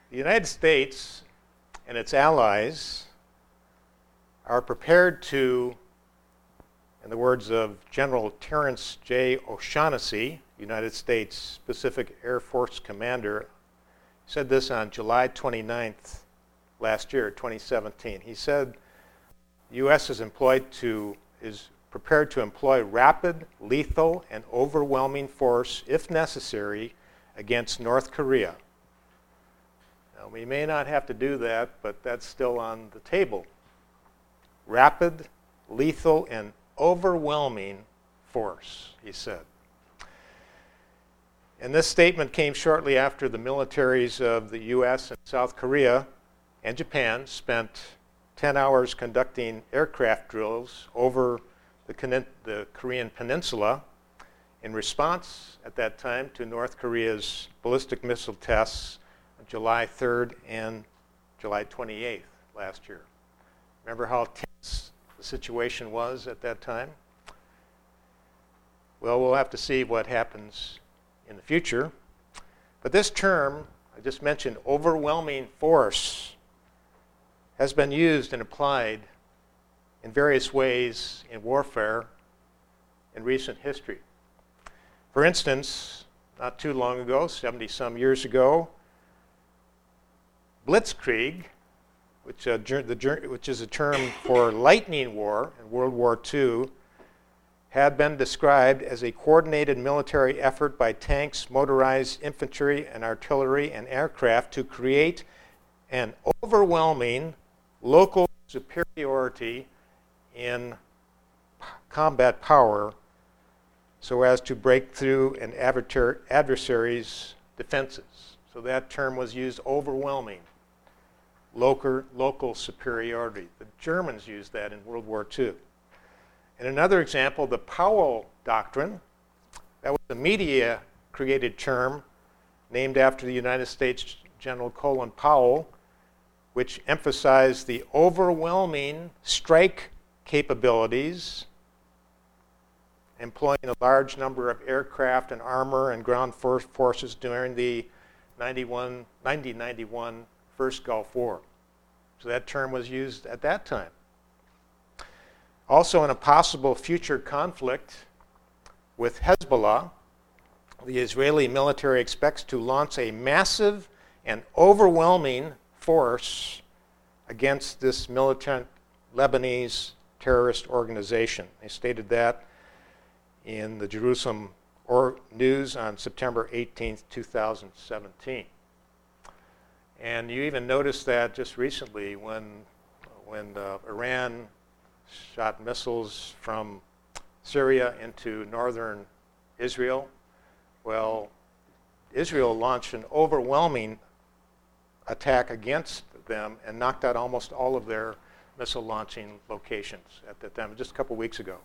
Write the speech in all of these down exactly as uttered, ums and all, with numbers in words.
The United States and its allies are prepared to, in the words of General Terrence J. O'Shaughnessy, United States Pacific Air Force commander, said this on July twenty-ninth last year, twenty seventeen. He said, the U S is employed to, is prepared to employ rapid, lethal, and overwhelming force, if necessary, against North Korea. Now, we may not have to do that, but that's still on the table. Rapid, lethal, and overwhelming force, he said. And this statement came shortly after the militaries of the U S and South Korea and Japan spent ten hours conducting aircraft drills over the, the Korean peninsula in response at that time to North Korea's ballistic missile tests on July third and July twenty-eighth last year. Remember how tense the situation was at that time? Well, we'll have to see what happens in the future. But this term, I just mentioned, overwhelming force, has been used and applied in various ways in warfare in recent history. For instance, not too long ago, seventy some years ago, Blitzkrieg, which, uh, the, which is a term for lightning war in World War Two, had been described as a coordinated military effort by tanks, motorized infantry, and artillery and aircraft to create an overwhelming local superiority in p- combat power so as to break through an adver- adversary's defenses. So that term was used, overwhelming, local, local superiority. The Germans used that in World War Two. And another example, the Powell Doctrine, that was a media-created term named after the United States General Colin Powell, which emphasized the overwhelming strike capabilities, employing a large number of aircraft and armor and ground for- forces during the ninety-one, nineteen ninety-one First Gulf War. So that term was used at that time. Also, in a possible future conflict with Hezbollah, the Israeli military expects to launch a massive and overwhelming force against this militant Lebanese terrorist organization. They stated that in the Jerusalem or News on September eighteenth, two thousand seventeen. And you even noticed that just recently when, when uh, Iran shot missiles from Syria into northern Israel. Well, Israel launched an overwhelming attack against them and knocked out almost all of their missile launching locations at that time, just a couple weeks ago.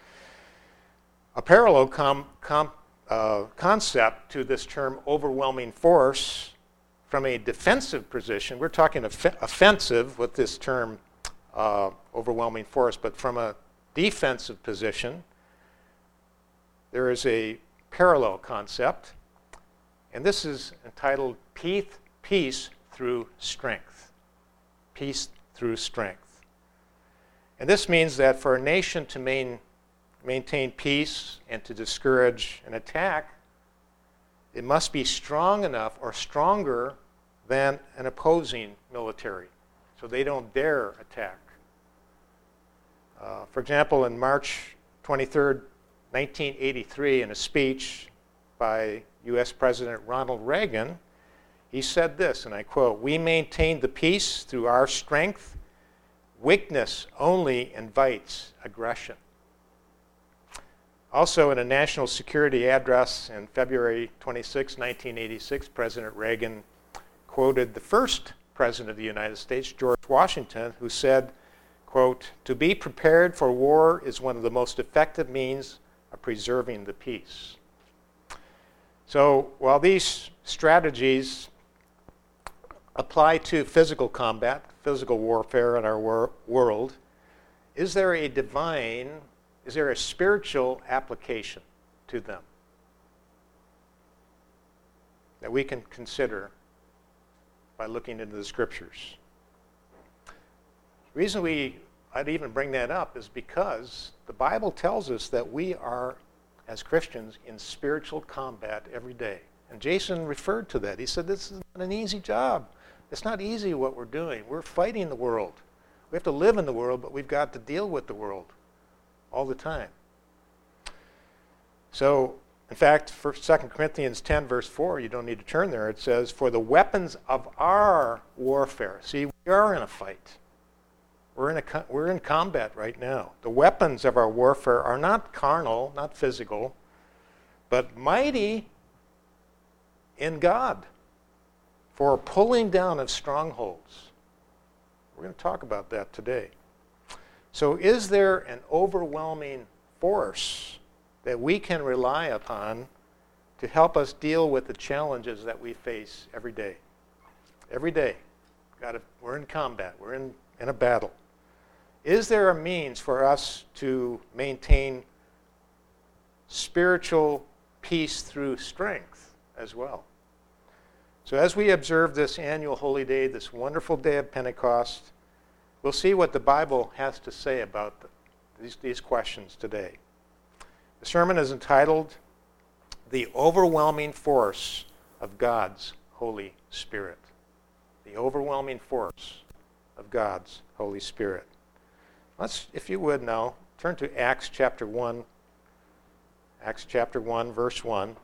A parallel com, com, uh, concept to this term overwhelming force from a defensive position, we're talking off- offensive with this term Uh, overwhelming force, but from a defensive position, there is a parallel concept, and this is entitled Peace, Peace Through Strength. Peace through strength. And this means that for a nation to main, maintain peace and to discourage an attack, it must be strong enough or stronger than an opposing military, so they don't dare attack. Uh, for example, in March twenty-third, nineteen eighty-three, in a speech by U S President Ronald Reagan, he said this, and I quote, "We maintain the peace through our strength. Weakness only invites aggression." Also, in a national security address in February twenty-sixth, nineteen eighty-six, President Reagan quoted the first President of the United States, George Washington, who said, quote, "To be prepared for war is one of the most effective means of preserving the peace." So while these strategies apply to physical combat, physical warfare in our wor- world, is there a divine, is there a spiritual application to them that we can consider by looking into the Scriptures. The reason we, I'd even bring that up is because the Bible tells us that we are, as Christians, in spiritual combat every day. And Jason referred to that. He said, this is not an easy job. It's not easy what we're doing. We're fighting the world. We have to live in the world, but we've got to deal with the world all the time. So, in fact, for Second Corinthians ten, verse four, you don't need to turn there, it says, for the weapons of our warfare. See, we are in a fight. We're in, a, we're in combat right now. The weapons of our warfare are not carnal, not physical, but mighty in God for pulling down of strongholds. We're going to talk about that today. So is there an overwhelming force that we can rely upon to help us deal with the challenges that we face every day? Every day. Got to, we're in combat. We're in, in a battle. Is there a means for us to maintain spiritual peace through strength as well? So as we observe this annual holy day, this wonderful day of Pentecost, we'll see what the Bible has to say about the, these, these questions today. The sermon is entitled, The Overwhelming Force of God's Holy Spirit. The overwhelming force of God's Holy Spirit. Let's, if you would now, turn to Acts chapter one. Acts chapter one, verse one.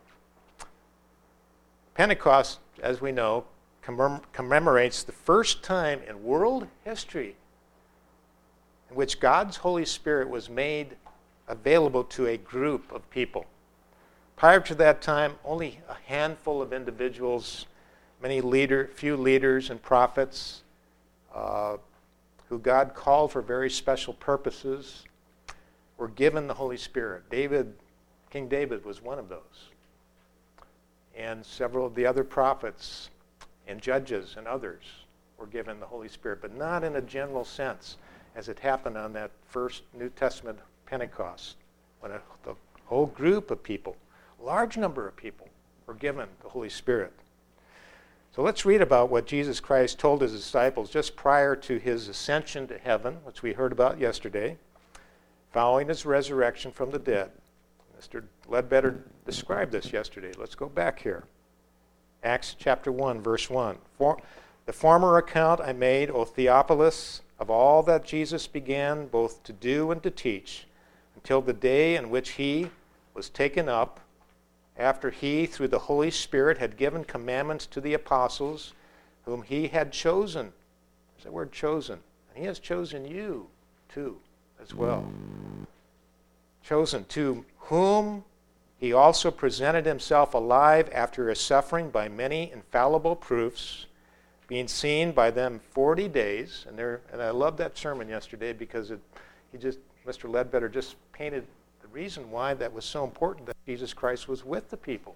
Pentecost, as we know, commem- commemorates the first time in world history in which God's Holy Spirit was made available to a group of people. Prior to that time, only a handful of individuals, many leader, few leaders and prophets, uh, who God called for very special purposes, were given the Holy Spirit. David, King David was one of those. And several of the other prophets and judges and others were given the Holy Spirit, but not in a general sense as it happened on that first New Testament Pentecost, when a, the whole group of people, a large number of people, were given the Holy Spirit. So let's read about what Jesus Christ told his disciples just prior to his ascension to heaven, which we heard about yesterday, following his resurrection from the dead. Mister Ledbetter described this yesterday. Let's go back here. Acts chapter one, verse one. For, the former account I made, O Theophilus, of all that Jesus began both to do and to teach, until the day in which he was taken up, after he, through the Holy Spirit, had given commandments to the apostles whom he had chosen. There's that word chosen. And he has chosen you, too, as well. Chosen, to whom he also presented himself alive after his suffering by many infallible proofs, being seen by them forty days. And there, and I loved that sermon yesterday because it, he just, Mister Ledbetter just painted the reason why that was so important, that Jesus Christ was with the people.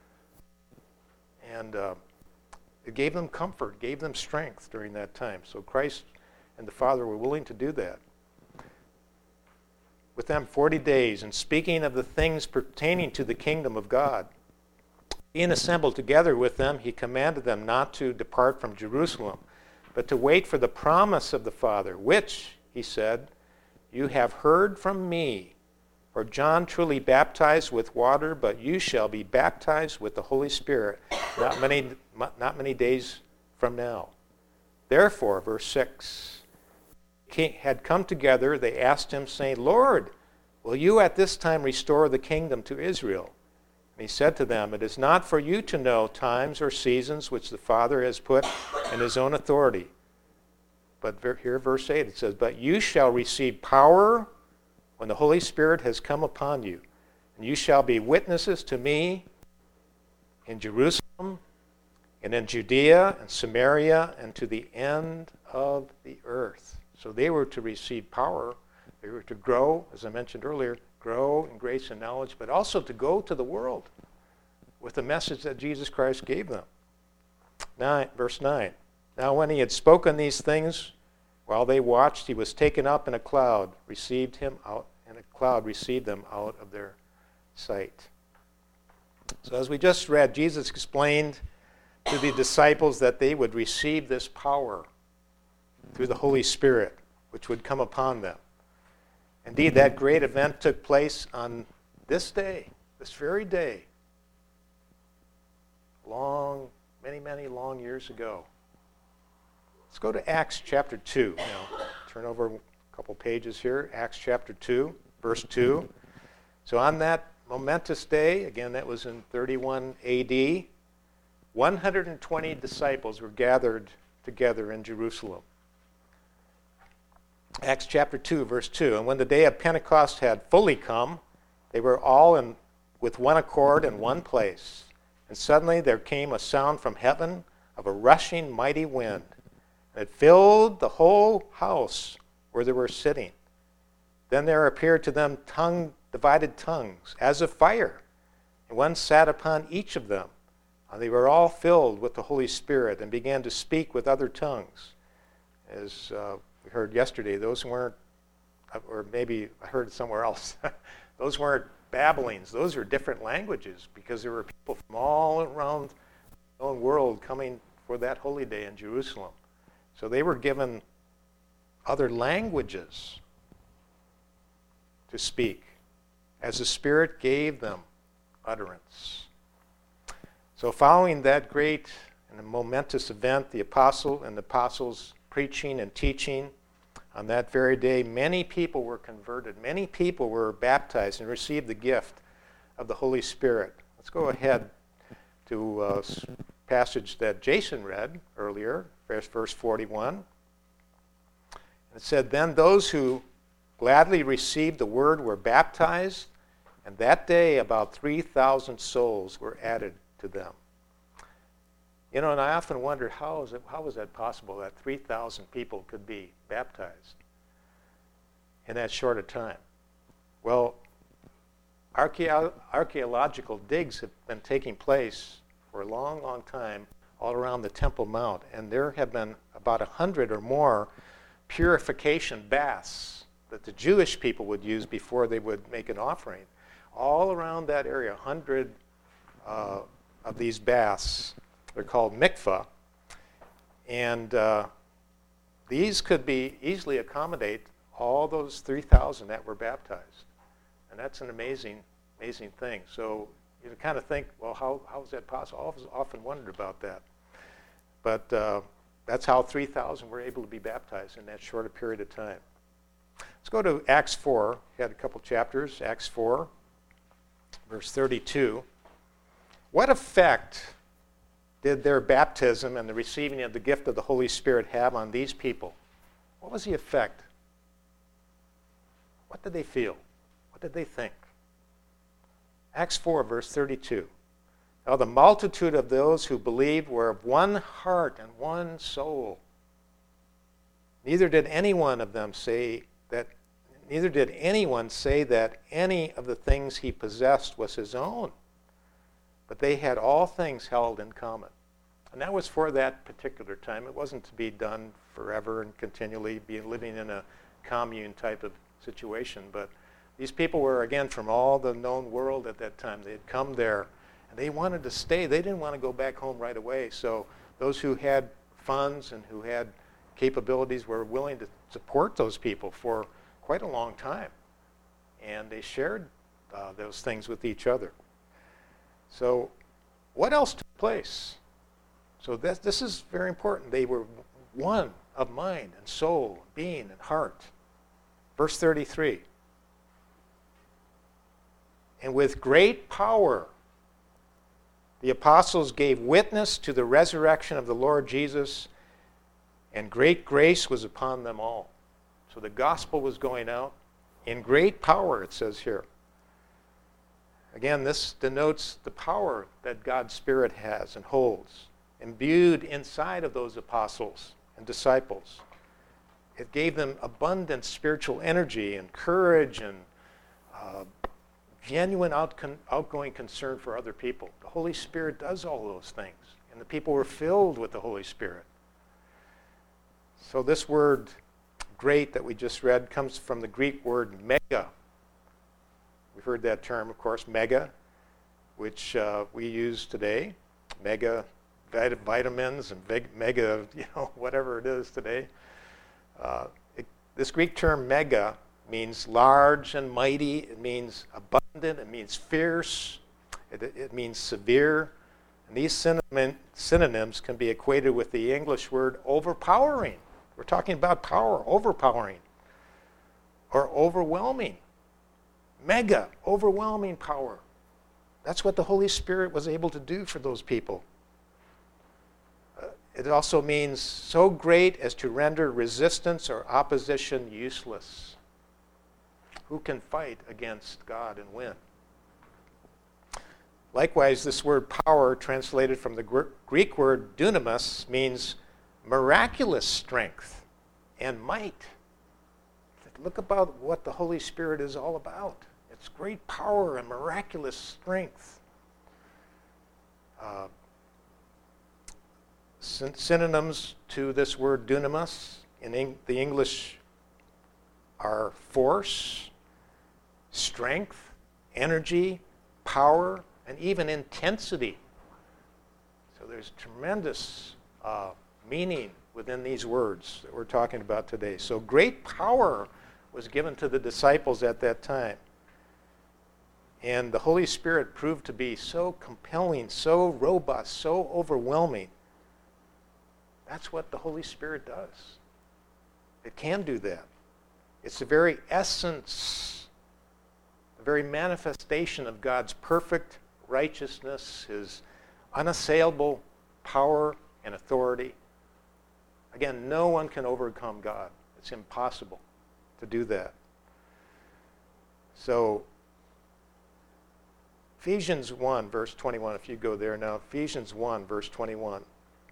And uh, it gave them comfort, gave them strength during that time. So Christ and the Father were willing to do that. With them forty days, and speaking of the things pertaining to the kingdom of God. Being assembled together with them, he commanded them not to depart from Jerusalem, but to wait for the promise of the Father, which, he said, you have heard from me. For John truly baptized with water, but you shall be baptized with the Holy Spirit not many, not many days from now. Therefore, verse six, had come together, they asked him, saying, Lord, will you at this time restore the kingdom to Israel? And he said to them, it is not for you to know times or seasons which the Father has put in his own authority. But here, verse eight, it says, but you shall receive power when the Holy Spirit has come upon you, and you shall be witnesses to me in Jerusalem, and in Judea and Samaria, and to the end of the earth. So they were to receive power. They were to grow, as I mentioned earlier, grow in grace and knowledge, but also to go to the world with the message that Jesus Christ gave them. Nine, verse nine. Now when he had spoken these things, while they watched, he was taken up in a cloud, received him out, and a cloud received them out of their sight. So as we just read, Jesus explained to the disciples that they would receive this power through the Holy Spirit, which would come upon them. Indeed, that great event took place on this day, this very day, long, many, many long years ago. Let's go to Acts chapter two now. Turn over a couple pages here. Acts chapter two, verse two. So on that momentous day, again, that was in thirty-one A D, one hundred twenty disciples were gathered together in Jerusalem. Acts chapter two, verse two. And when the day of Pentecost had fully come, they were all in with one accord in one place. And suddenly there came a sound from heaven of a rushing mighty wind. And it filled the whole house where they were sitting. Then there appeared to them tongue, divided tongues, as of fire. And one sat upon each of them. And they were all filled with the Holy Spirit and began to speak with other tongues. As uh, we heard yesterday, those weren't, or maybe I heard it somewhere else, those weren't babblings. Those are different languages because there were people from all around the known world coming for that holy day in Jerusalem. So they were given other languages to speak as the Spirit gave them utterance. So following that great and momentous event, the apostle and the apostles preaching and teaching, on that very day, many people were converted. Many people were baptized and received the gift of the Holy Spirit. Let's go ahead to a passage that Jason read earlier, verse forty-one. It said, "Then those who gladly received the word were baptized, and that day about three thousand souls were added to them." You know, and I often wondered, how is it, how was that possible that three thousand people could be baptized in that short a time? Well, archeo- archaeological digs have been taking place for a long, long time all around the Temple Mount, and there have been about a hundred or more purification baths that the Jewish people would use before they would make an offering. All around that area, a hundred uh, of these baths. They're called mikvah, and uh, these could be easily accommodate all those three thousand that were baptized, and that's an amazing, amazing thing. So you kind of think, well, how how is that possible? I've often wondered about that, but uh, that's how three thousand were able to be baptized in that short a period of time. Let's go to Acts four. We had a couple chapters. Acts four, verse thirty-two. What effect did their baptism and the receiving of the gift of the Holy Spirit have on these people? What was the effect? What did they feel? What did they think? Acts four, verse thirty-two. Now the multitude of those who believed were of one heart and one soul. Neither did any one of them say that, neither did anyone say that any of the things he possessed was his own, but they had all things held in common. And that was for that particular time. It wasn't to be done forever and continually, be living in a commune type of situation. But these people were, again, from all the known world at that time. They had come there, and they wanted to stay. They didn't want to go back home right away. So those who had funds and who had capabilities were willing to support those people for quite a long time. And they shared uh, those things with each other. So what else took place? So this, this is very important. They were one of mind and soul, being and heart. Verse thirty-three. And with great power the apostles gave witness to the resurrection of the Lord Jesus, and great grace was upon them all. So the gospel was going out in great power, it says here. Again, this denotes the power that God's Spirit has and holds, imbued inside of those apostles and disciples. It gave them abundant spiritual energy and courage and uh, genuine outcon- outgoing concern for other people. The Holy Spirit does all those things, and the people were filled with the Holy Spirit. So this word, great, that we just read comes from the Greek word mega. We've heard that term, of course, mega, which uh, we use today. Mega vit- vitamins and big mega, you know, whatever it is today. Uh, it, this Greek term mega means large and mighty. It means abundant. It means fierce. It, it means severe. And these synonym, synonyms can be equated with the English word overpowering. We're talking about power, overpowering, or overwhelming. Mega, overwhelming power. That's what the Holy Spirit was able to do for those people. Uh, it also means so great as to render resistance or opposition useless. Who can fight against God and win? Likewise, this word power, translated from the Gr- Greek word dunamis, means miraculous strength and might. Look about what the Holy Spirit is all about. It's great power and miraculous strength. Uh, syn- synonyms to this word dunamis in Eng- the English are force, strength, energy, power, and even intensity. So there's tremendous uh, meaning within these words that we're talking about today. So great power was given to the disciples at that time. And the Holy Spirit proved to be so compelling, so robust, so overwhelming. That's what the Holy Spirit does. It can do that. It's the very essence, the very manifestation of God's perfect righteousness, his unassailable power and authority. Again, no one can overcome God. It's impossible to do that. So, Ephesians one, verse twenty-one, if you go there now, Ephesians one, verse twenty-one.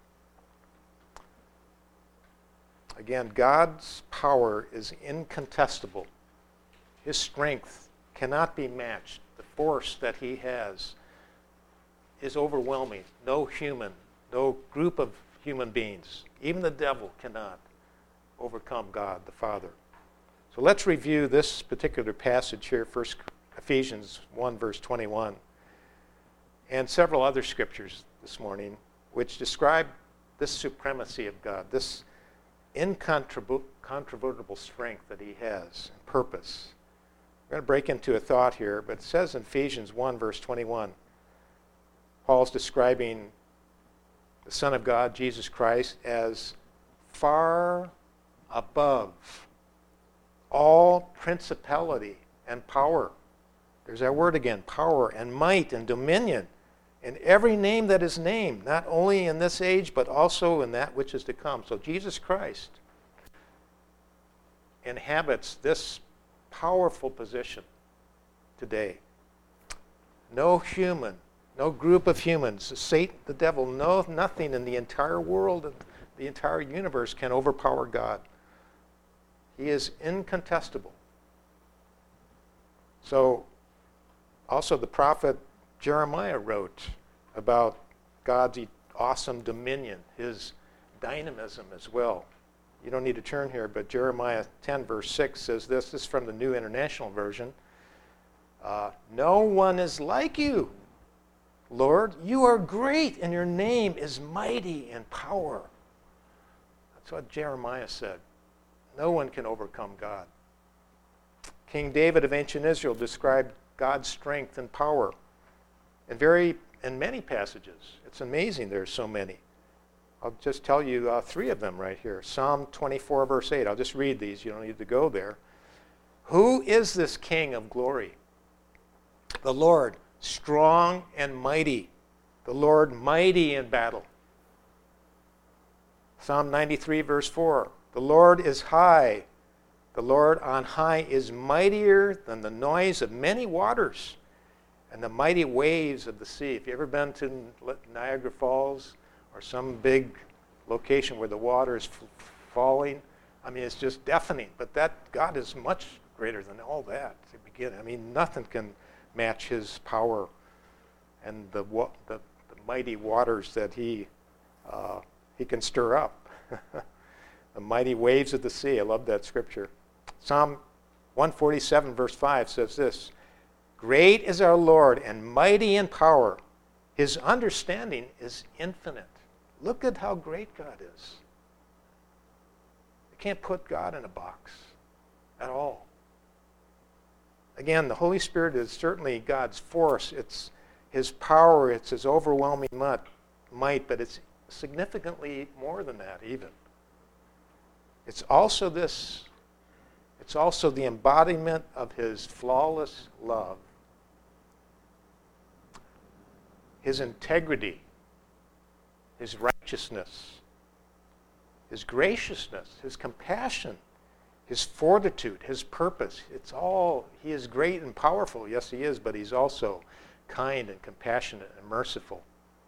Again, God's power is incontestable. His strength cannot be matched. The force that he has is overwhelming. No human, no group of human beings, even the devil, cannot overcome God the Father. So let's review this particular passage here, First Ephesians one, verse twenty-one, and several other scriptures this morning, which describe this supremacy of God, this incontrovertible strength that he has and purpose. We're going to break into a thought here, but it says in Ephesians one, verse twenty-one, Paul's describing the Son of God, Jesus Christ, as far above all principality and power. There's that word again, power and might and dominion, and every name that is named, not only in this age, but also in that which is to come. So Jesus Christ inhabits this powerful position today. No human, no group of humans, Satan, the devil, no, nothing in the entire world and the entire universe can overpower God. He is incontestable. So, also the prophet Jeremiah wrote about God's awesome dominion, his dynamism as well. You don't need to turn here, but Jeremiah ten, verse six says this. This is from the New International Version. Uh, no one is like you, Lord. You are great, and your name is mighty in power. That's what Jeremiah said. No one can overcome God. King David of ancient Israel described God's strength and power in very in many passages. It's amazing there's so many. I'll just tell you uh, three of them right here. Psalm twenty-four, verse eight. I'll just read these. You don't need to go there. Who is this King of glory? The Lord, strong and mighty. The Lord, mighty in battle. Psalm ninety-three, verse four. The Lord is high. The Lord on high is mightier than the noise of many waters and the mighty waves of the sea. If you've ever been to Niagara Falls or some big location where the water is f- falling, I mean, it's just deafening. But that God is much greater than all that to begin. I mean, nothing can match his power and the wa- the, the mighty waters that he uh, he can stir up. The mighty waves of the sea. I love that scripture. Psalm one forty-seven, verse five says this, great is our Lord and mighty in power. His understanding is infinite. Look at how great God is. You can't put God in a box at all. Again, the Holy Spirit is certainly God's force. It's His power. It's His overwhelming might, but it's significantly more than that even. It's also this, it's also the embodiment of His flawless love, His integrity, His righteousness, His graciousness, His compassion, His fortitude, His purpose. It's all, He is great and powerful. Yes, He is, but He's also kind and compassionate and merciful.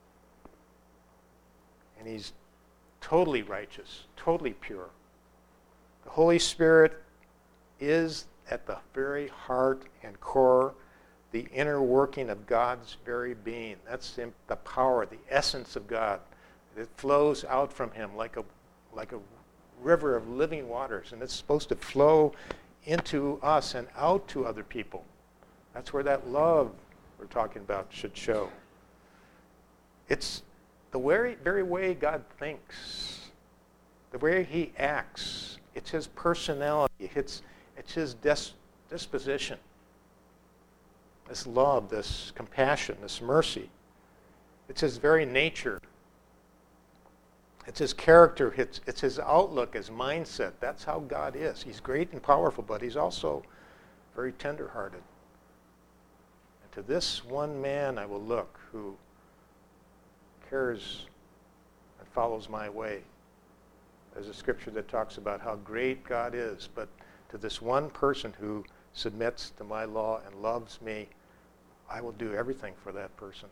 And He's totally righteous, totally pure. The Holy Spirit is at the very heart and core, the inner working of God's very being. That's the power, the essence of God. It flows out from Him like a like a river of living waters, and it's supposed to flow into us and out to other people. That's where that love we're talking about should show. It's the very, very way God thinks, the way He acts. It's His personality. It's, it's His dis- disposition. This love, this compassion, this mercy. It's His very nature. It's His character. It's, it's His outlook, His mindset. That's how God is. He's great and powerful, but He's also very tender-hearted. And to this one man I will look who cares and follows my way. There's a scripture that talks about how great God is, but to this one person who submits to my law and loves me, I will do everything for that person.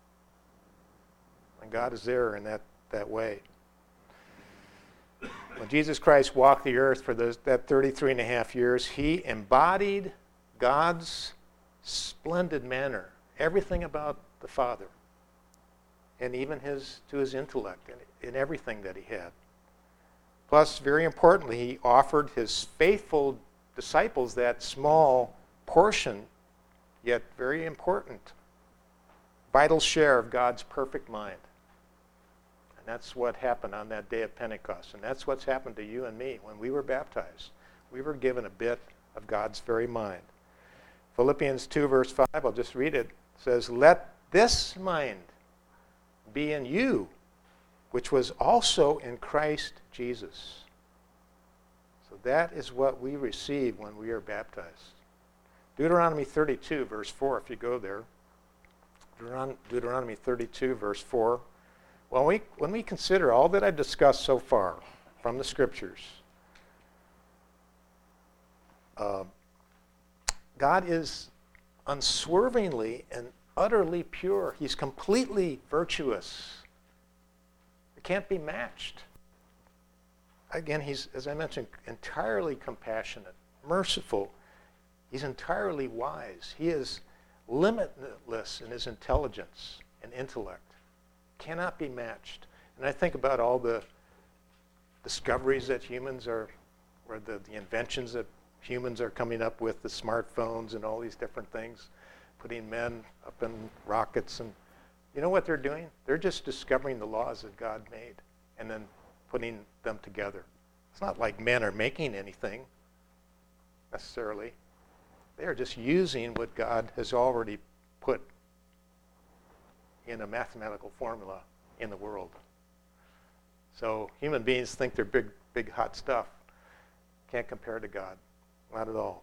And God is there in that, that way. When Jesus Christ walked the earth for those, that thirty-three and a half years, He embodied God's splendid manner, everything about the Father, and even his to His intellect and in everything that He had. Plus, very importantly, He offered His faithful disciples that small portion, yet very important, vital share of God's perfect mind. And that's what happened on that day of Pentecost. And that's what's happened to you and me. When we were baptized, we were given a bit of God's very mind. Philippians two, verse five, I'll just read it. It says, "Let this mind be in you, which was also in Christ Jesus." So that is what we receive when we are baptized. Deuteronomy thirty-two, verse four, if you go there. Deuteron- Deuteronomy thirty-two, verse four. When we, when we consider all that I've discussed so far from the Scriptures, uh, God is unswervingly and utterly pure. He's completely virtuous. It can't be matched. Again, He's, as I mentioned, entirely compassionate, merciful. He's entirely wise. He is limitless in His intelligence and intellect. Cannot be matched. And I think about all the discoveries that humans are, or the, the inventions that humans are coming up with, the smartphones and all these different things, putting men up in rockets. And you know what they're doing? They're just discovering the laws that God made and then putting them together. It's not like men are making anything necessarily. They are just using what God has already put in a mathematical formula in the world. So human beings think they're big, big, hot stuff. Can't compare to God. Not at all.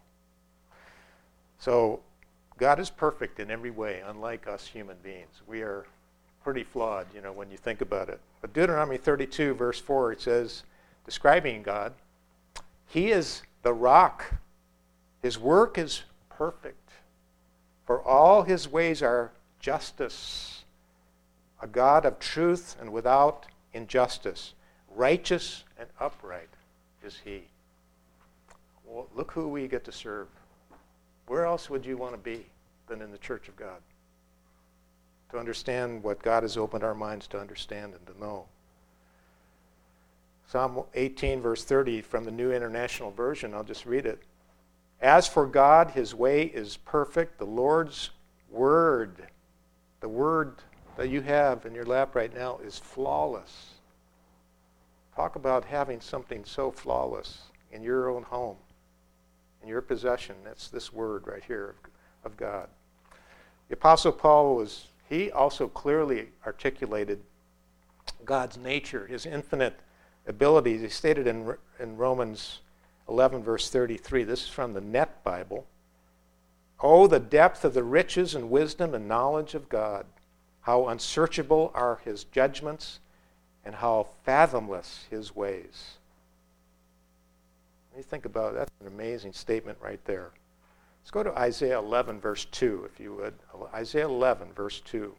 So God is perfect in every way, unlike us human beings. We are pretty flawed, you know, when you think about it. But Deuteronomy thirty-two, verse four, it says, describing God, He is the rock. His work is perfect. For all His ways are justice. A God of truth and without injustice. Righteous and upright is He. Well, look who we get to serve. Where else would you want to be than in the church of God? To understand what God has opened our minds to understand and to know. Psalm eighteen, verse thirty from the New International Version, I'll just read it. As for God, His way is perfect. The Lord's word, the word that you have in your lap right now is flawless. Talk about having something so flawless in your own home, in your possession. That's this word right here of, of God. The Apostle Paul was, he also clearly articulated God's nature, his infinite abilities. He stated in, in Romans eleven, verse thirty-three, this is from the Net Bible, "Oh, the depth of the riches and wisdom and knowledge of God! How unsearchable are his judgments, and how fathomless his ways." When you think about it, that's an amazing statement right there. Let's go to Isaiah eleven, verse two, if you would. Isaiah eleven, verse two.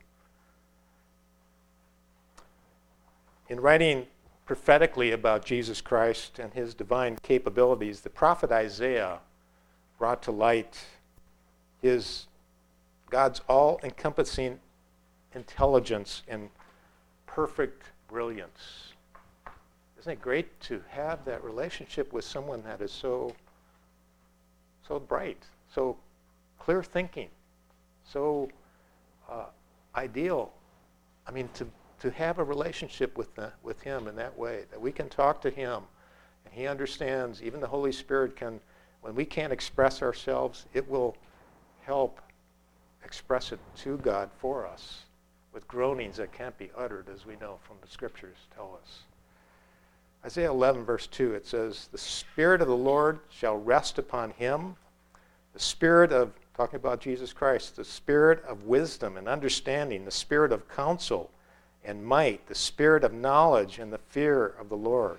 In writing prophetically about Jesus Christ and his divine capabilities, the prophet Isaiah brought to light his God's all-encompassing intelligence and perfect brilliance. Isn't it great to have that relationship with someone that is so, so bright, so clear thinking, so uh, ideal? I mean, to to have a relationship with the, with him in that way, that we can talk to him and he understands. Even the Holy Spirit can, when we can't express ourselves, it will help express it to God for us with groanings that can't be uttered, as we know from the scriptures tell us. Isaiah eleven, verse two, it says, "The Spirit of the Lord shall rest upon him, the Spirit of," talking about Jesus Christ, "the Spirit of wisdom and understanding, the Spirit of counsel and might, the Spirit of knowledge and the fear of the Lord."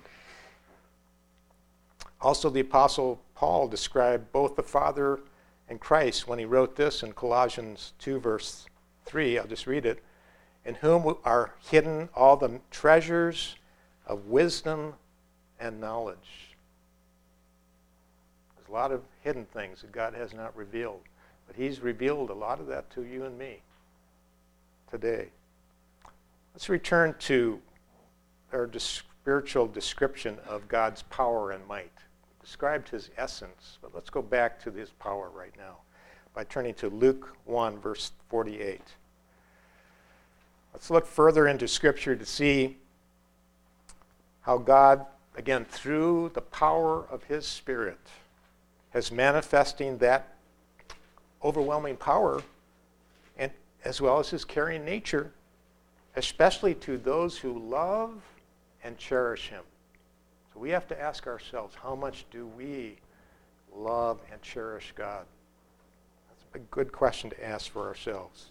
Also, the Apostle Paul described both the Father and Christ when he wrote this in Colossians two, verse three. I'll just read it. "In whom are hidden all the treasures of wisdom and knowledge." There's a lot of hidden things that God has not revealed, but he's revealed a lot of that to you and me today. Let's return to our spiritual description of God's power and might. We described his essence, but let's go back to his power right now by turning to Luke one, verse forty-eight. Let's look further into Scripture to see how God, again, through the power of his Spirit, has manifesting that overwhelming power, and as well as his caring nature, especially to those who love and cherish him. So we have to ask ourselves, how much do we love and cherish God? That's a good question to ask for ourselves.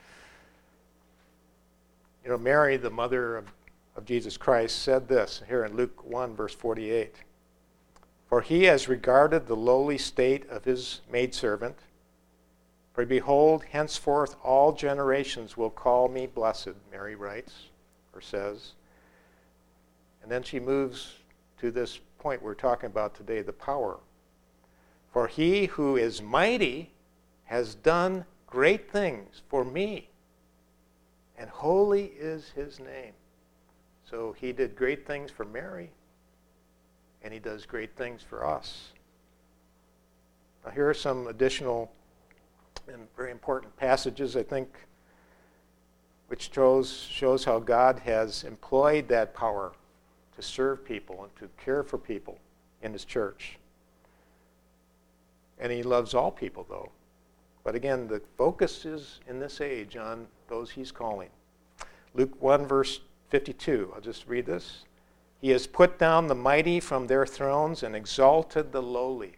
You know, Mary, the mother of, of Jesus Christ, said this here in Luke one, verse forty-eight. "For he has regarded the lowly state of his maidservant. For behold, henceforth all generations will call me blessed," Mary writes, or says. And then she moves to this point we're talking about today, the power. "For he who is mighty has done great things for me, and holy is his name." So he did great things for Mary, and he does great things for us. Now here are some additional and very important passages, I think, which shows, shows how God has employed that power to serve people and to care for people in his church. And he loves all people, though. But again, the focus is in this age on those he's calling. Luke one, verse fifty-two. I'll just read this. "He has put down the mighty from their thrones and exalted the lowly."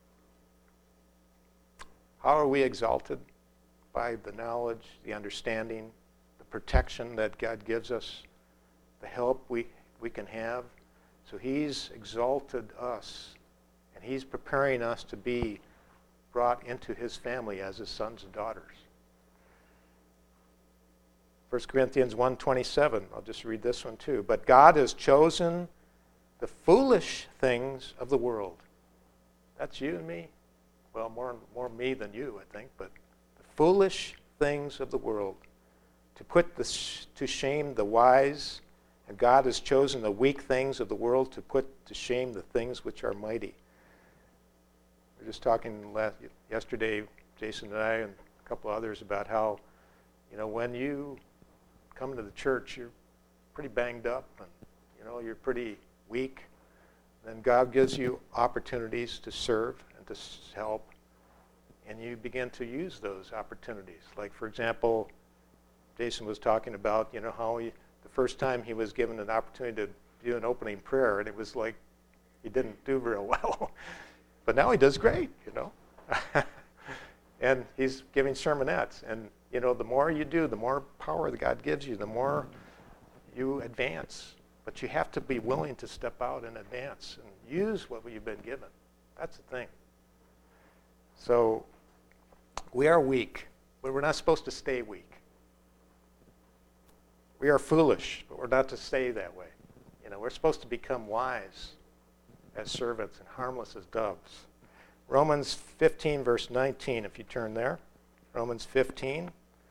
How are we exalted? By the knowledge, the understanding, the protection that God gives us, the help we, we can have. So he's exalted us, and he's preparing us to be brought into his family as his sons and daughters. First Corinthians one twenty-seven, I'll just read this one too. "But God has chosen the foolish things of the world." That's you and me. Well, more, more me than you, I think, but the foolish things of the world, to put this, to shame the wise, and God has chosen the weak things of the world to put to shame the things which are mighty. We were just talking last, yesterday, Jason and I and a couple others, about how, you know, when you coming to the church, you're pretty banged up and, you know, you're pretty weak. Then God gives you opportunities to serve and to help, and you begin to use those opportunities. Like, for example, Jason was talking about, you know, how he, the first time he was given an opportunity to do an opening prayer, and it was like he didn't do real well. But now he does great, you know. And he's giving sermonettes. And, you know, the more you do, the more power that God gives you, the more you advance. But you have to be willing to step out and advance and use what you've been given. That's the thing. So we are weak, but we're not supposed to stay weak. We are foolish, but we're not to stay that way. You know, we're supposed to become wise as servants and harmless as doves. Romans fifteen, verse nineteen, if you turn there. Romans fifteen,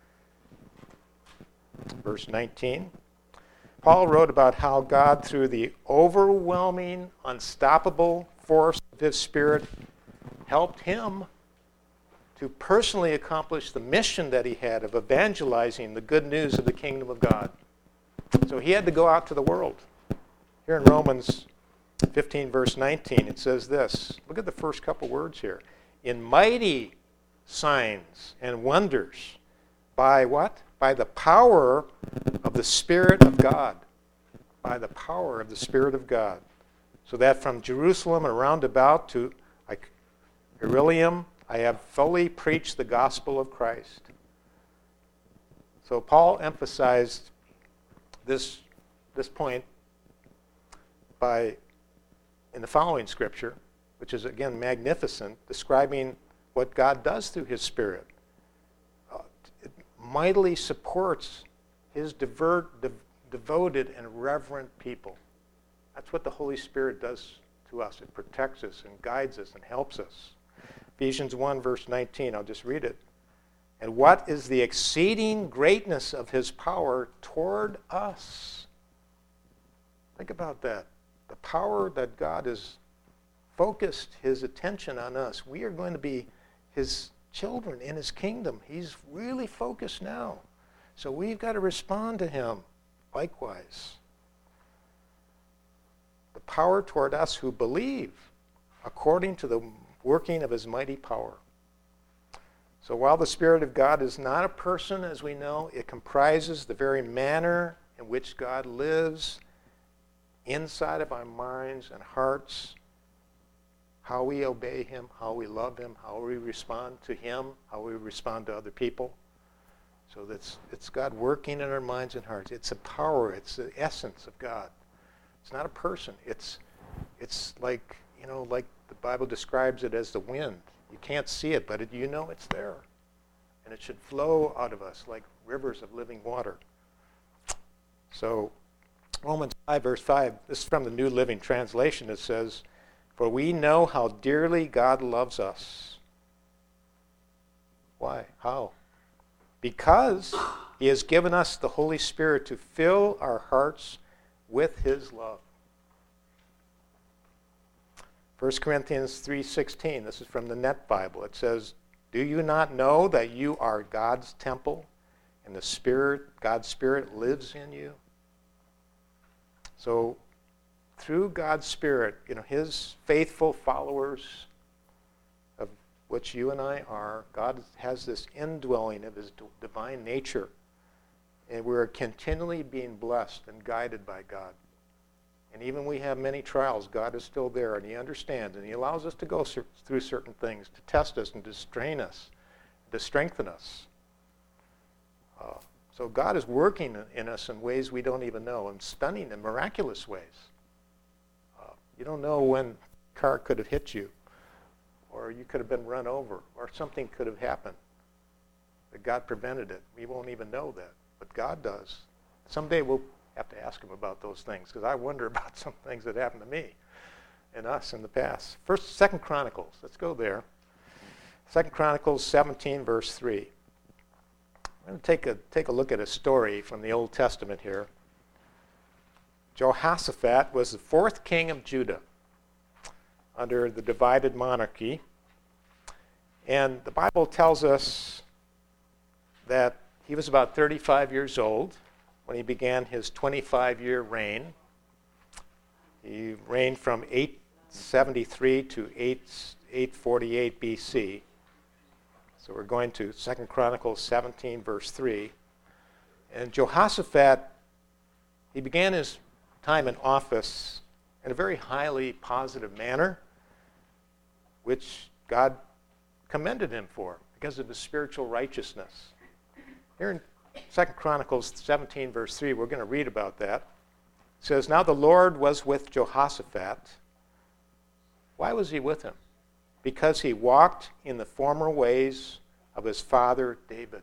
verse nineteen. Paul wrote about how God, through the overwhelming, unstoppable force of his Spirit, helped him to personally accomplish the mission that he had of evangelizing the good news of the kingdom of God. So he had to go out to the world. Here in Romans fifteen, verse nineteen, it says this. Look at the first couple words here. In mighty signs and wonders, by what? By the power of the Spirit of God. By the power of the Spirit of God. So that from Jerusalem and around about to Iconium, I have fully preached the gospel of Christ. So Paul emphasized this, this point by, in the following scripture, which is again magnificent, describing what God does through his Spirit. Uh, it mightily supports his divert, de- devoted and reverent people. That's what the Holy Spirit does to us. It protects us and guides us and helps us. Ephesians one, verse nineteen, I'll just read it. And what is the exceeding greatness of his power toward us? Think about that. The power that God has focused his attention on us. We are going to be his children in his kingdom. He's really focused now. So we've got to respond to him likewise. The power toward us who believe according to the working of his mighty power. So while the Spirit of God is not a person, as we know, it comprises the very manner in which God lives inside of our minds and hearts, how we obey him, how we love him, how we respond to him, how we respond to other people. So that's it's God working in our minds and hearts. It's a power, it's the essence of God. It's not a person. It's it's like, you know, like the Bible describes it as the wind. You can't see it, but it, you know it's there. And it should flow out of us like rivers of living water. So Romans five, verse five, this is from the New Living Translation. It says, for we know how dearly God loves us. Why? How? Because he has given us the Holy Spirit to fill our hearts with his love. First Corinthians three sixteen, this is from the Net Bible. It says, do you not know that you are God's temple and the Spirit, God's Spirit lives in you? So through God's Spirit, you know, his faithful followers, of which you and I are, God has this indwelling of his divine nature. And we're continually being blessed and guided by God. And even we have many trials, God is still there, and he understands, and he allows us to go through certain things to test us and to strain us, to strengthen us. Uh, so God is working in us in ways we don't even know, in stunning and miraculous ways. Uh, you don't know when a car could have hit you, or you could have been run over, or something could have happened. But God prevented it. We won't even know that, but God does. Someday we'll have to ask him about those things, because I wonder about some things that happened to me and us in the past. First, Second Chronicles. Let's go there. Second Chronicles seventeen, verse three. I'm going to take a take a look at a story from the Old Testament here. Jehoshaphat was the fourth king of Judah under the divided monarchy, and the Bible tells us that he was about thirty-five years old. when he began his twenty-five-year reign. He reigned from eight seventy-three to eight forty-eight B C. So we're going to Second Chronicles seventeen, verse three. And Jehoshaphat, he began his time in office in a very highly positive manner, which God commended him for because of his spiritual righteousness. Here in Second Chronicles seventeen, verse three, we're going to read about that. It says, "Now the Lord was with Jehoshaphat." Why was he with him? Because he walked in the former ways of his father David.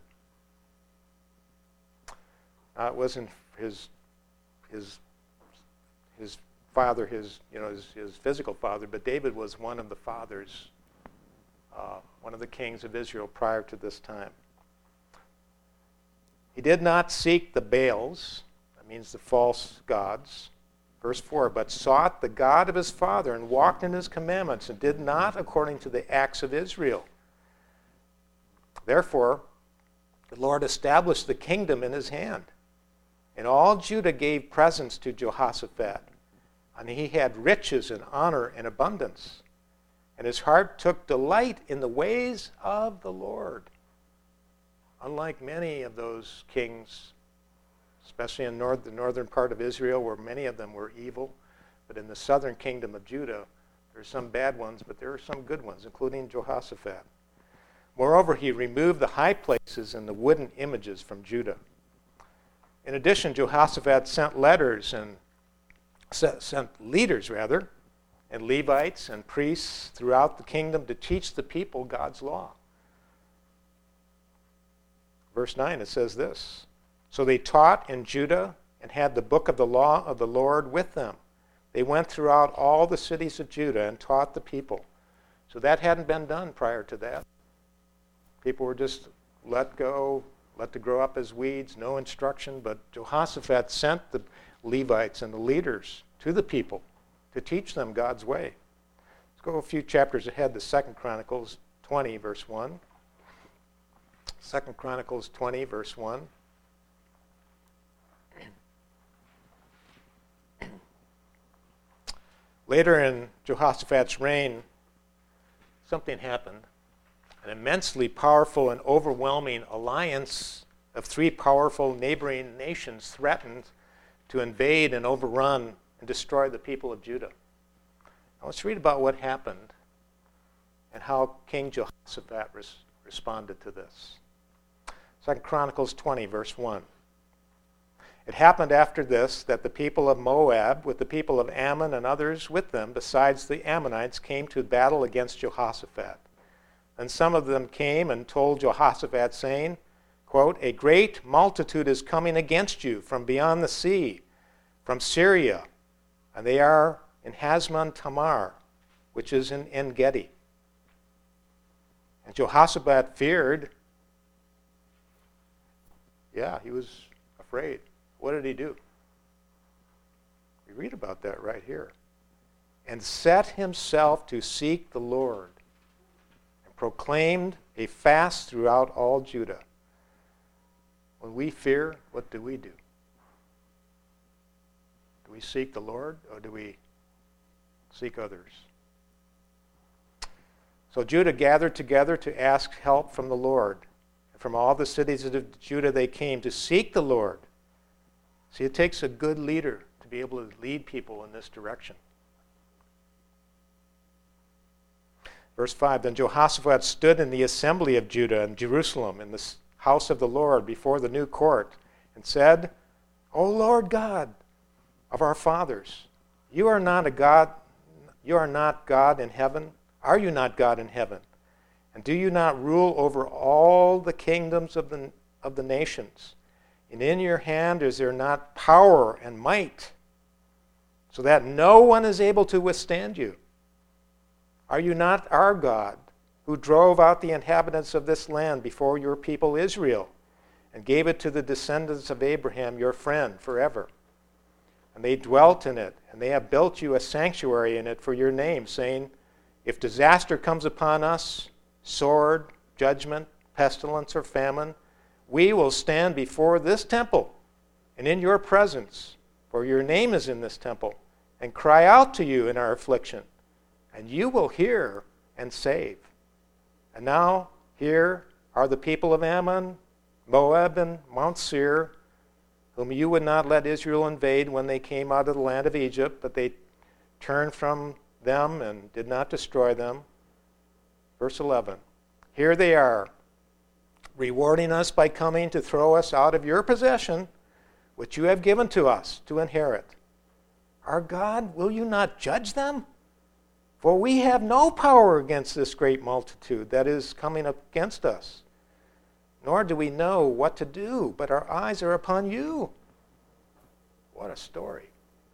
Uh, it wasn't his his his father, his you know his, his physical father, but David was one of the fathers, uh, one of the kings of Israel prior to this time. He did not seek the Baals, that means the false gods. Verse four, "But sought the God of his father and walked in his commandments and did not according to the acts of Israel. Therefore, the Lord established the kingdom in his hand. And all Judah gave presents to Jehoshaphat, and he had riches and honor and abundance. And his heart took delight in the ways of the Lord." Unlike many of those kings, especially in north, the northern part of Israel, where many of them were evil, but in the southern kingdom of Judah, there are some bad ones, but there are some good ones, including Jehoshaphat. Moreover, he removed the high places and the wooden images from Judah. In addition, Jehoshaphat sent letters and sent leaders, rather, and Levites and priests throughout the kingdom to teach the people God's law. Verse nine, it says this, "So they taught in Judah and had the book of the law of the Lord with them. They went throughout all the cities of Judah and taught the people." So that hadn't been done prior to that. People were just let go, let to grow up as weeds, no instruction. But Jehoshaphat sent the Levites and the leaders to the people to teach them God's way. Let's go a few chapters ahead to Second Chronicles twenty, verse one. Second Chronicles twenty, verse one. Later in Jehoshaphat's reign, something happened. An immensely powerful and overwhelming alliance of three powerful neighboring nations threatened to invade and overrun and destroy the people of Judah. Now let's read about what happened and how King Jehoshaphat res- responded to this. Second Chronicles twenty, verse one. "It happened after this that the people of Moab, with the people of Ammon and others with them, besides the Ammonites, came to battle against Jehoshaphat. And some of them came and told Jehoshaphat, saying, quote, 'A great multitude is coming against you from beyond the sea, from Syria, and they are in Hazmon Tamar, which is in En-Gedi.' And Jehoshaphat feared." Yeah, he was afraid. What did he do? We read about that right here. "And set himself to seek the Lord, and proclaimed a fast throughout all Judah." When we fear, what do we do? Do we seek the Lord, or do we seek others? "So Judah gathered together to ask help from the Lord. From all the cities of Judah they came to seek the Lord." See, it takes a good leader to be able to lead people in this direction. Verse five, "Then Jehoshaphat stood in the assembly of Judah and Jerusalem in the house of the Lord before the new court and said, 'O Lord God of our fathers, you are not a God, you are not God in heaven. Are you not God in heaven? And do you not rule over all the kingdoms of the, of the nations? And in your hand is there not power and might, so that no one is able to withstand you? Are you not our God, who drove out the inhabitants of this land before your people Israel, and gave it to the descendants of Abraham, your friend, forever? And they dwelt in it, and they have built you a sanctuary in it for your name, saying, if disaster comes upon us, sword, judgment, pestilence, or famine, we will stand before this temple and in your presence, for your name is in this temple, and cry out to you in our affliction, and you will hear and save. And now here are the people of Ammon, Moab, and Mount Seir, whom you would not let Israel invade when they came out of the land of Egypt, but they turned from them and did not destroy them. Verse eleven, here they are, rewarding us by coming to throw us out of your possession, which you have given to us to inherit. Our God, will you not judge them? For we have no power against this great multitude that is coming up against us, nor do we know what to do, but our eyes are upon you. What a story.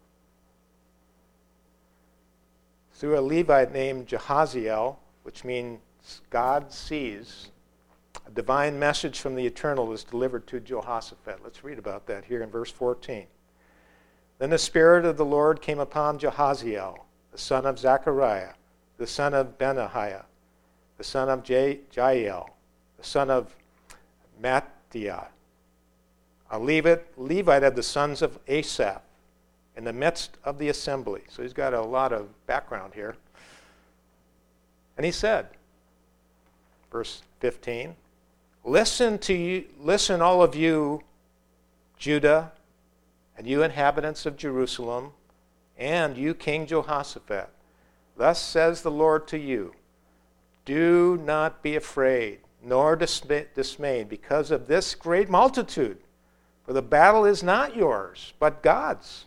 Through a Levite named Jehaziel, which means God sees, a divine message from the Eternal is delivered to Jehoshaphat. Let's read about that here in verse fourteen. Then the Spirit of the Lord came upon Jehaziel, the son of Zechariah, the son of Benahiah, the son of J- Jael, the son of Mattiah, a Levite, Levite of the sons of Asaph, in the midst of the assembly. So he's got a lot of background here. And he said, verse fifteen, Listen to you, listen all of you, Judah, and you inhabitants of Jerusalem, and you King Jehoshaphat. Thus says the Lord to you, do not be afraid, nor dismayed because of this great multitude, for the battle is not yours, but God's.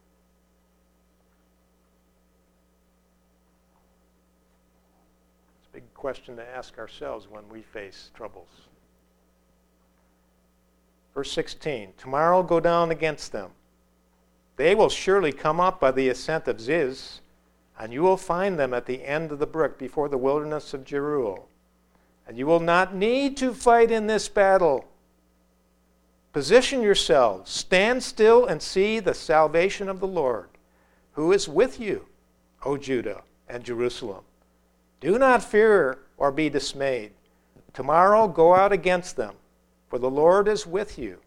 It's a big question to ask ourselves when we face troubles. Verse sixteen, tomorrow go down against them. They will surely come up by the ascent of Ziz, and you will find them at the end of the brook before the wilderness of Jeruel. And you will not need to fight in this battle. Position yourselves, stand still and see the salvation of the Lord, who is with you, O Judah and Jerusalem. Do not fear or be dismayed. Tomorrow go out against them, for the Lord is with you.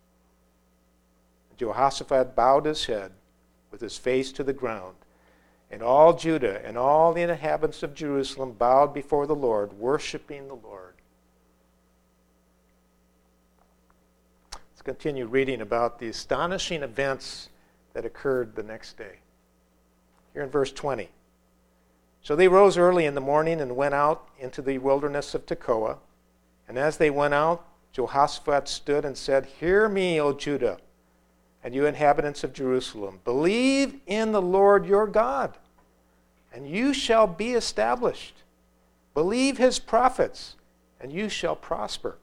Jehoshaphat bowed his head with his face to the ground, and all Judah and all the inhabitants of Jerusalem bowed before the Lord, worshiping the Lord. Let's continue reading about the astonishing events that occurred the next day. Here in verse twenty. So they rose early in the morning and went out into the wilderness of Tekoa. And as they went out, Jehoshaphat stood and said, Hear me, O Judah, and you inhabitants of Jerusalem. Believe in the Lord your God, and you shall be established. Believe his prophets, and you shall prosper.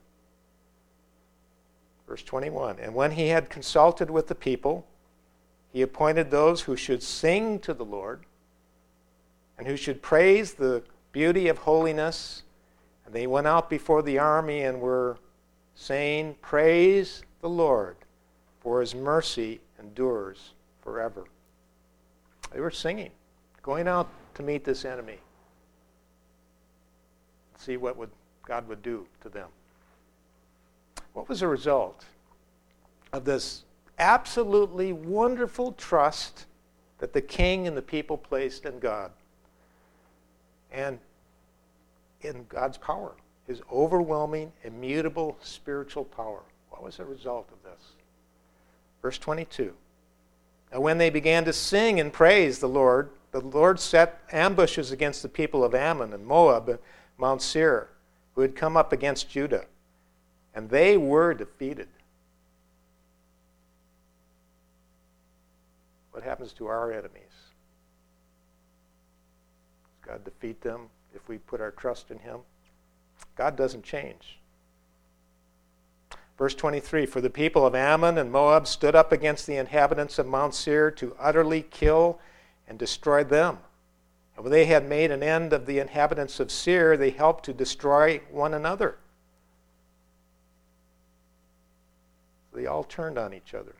Verse twenty-one, and when he had consulted with the people, he appointed those who should sing to the Lord, and who should praise the beauty of holiness. And they went out before the army and were saying, Praise the Lord, for his mercy endures forever. They were singing, going out to meet this enemy, see what would God would do to them. What was the result of this absolutely wonderful trust that the king and the people placed in God and in God's power, his overwhelming, immutable spiritual power? What was the result of this? Verse twenty-two. And when they began to sing and praise the Lord, the Lord set ambushes against the people of Ammon and Moab and Mount Seir, who had come up against Judah, and they were defeated. What happens to our enemies? Does God defeat them if we put our trust in him? God doesn't change. Verse twenty-three, for the people of Ammon and Moab stood up against the inhabitants of Mount Seir to utterly kill and destroy them. And when they had made an end of the inhabitants of Seir, they helped to destroy one another. They all turned on each other.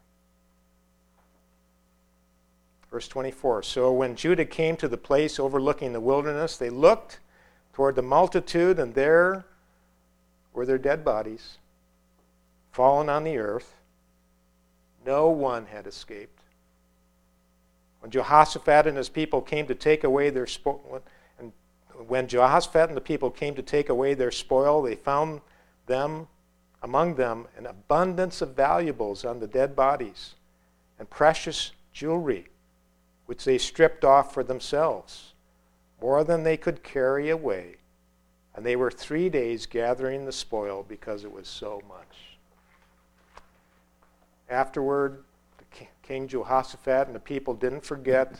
Verse twenty-four, so when Judah came to the place overlooking the wilderness, they looked toward the multitude, and there were their dead bodies, fallen on the earth. No one had escaped. When Jehoshaphat and his people came to take away their spoil, and when Jehoshaphat and the people came to take away their spoil, they found them among them an abundance of valuables on the dead bodies and precious jewelry, which they stripped off for themselves, more than they could carry away. And they were three days gathering the spoil because it was so much. Afterward, King Jehoshaphat and the people didn't forget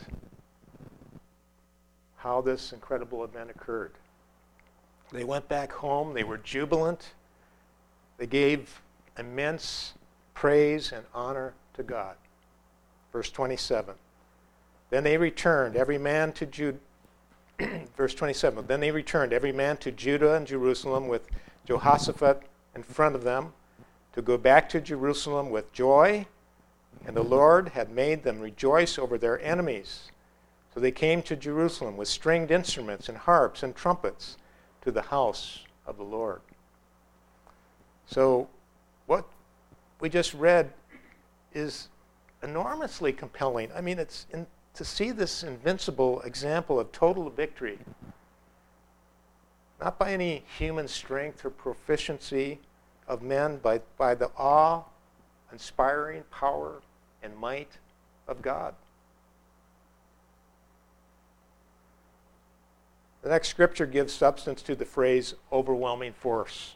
how this incredible event occurred. They went back home. They were jubilant. They gave immense praise and honor to God. Verse twenty-seven. Then they returned, every man to Judah. Verse twenty-seven. Then they returned, every man to Judah and Jerusalem, with Jehoshaphat in front of them, to go back to Jerusalem with joy. And the Lord had made them rejoice over their enemies. So they came to Jerusalem with stringed instruments and harps and trumpets to the house of the Lord. So what we just read is enormously compelling. I mean, it's in, to see this invincible example of total victory, not by any human strength or proficiency of men, but by the awe-inspiring power and might of God. The next scripture gives substance to the phrase overwhelming force.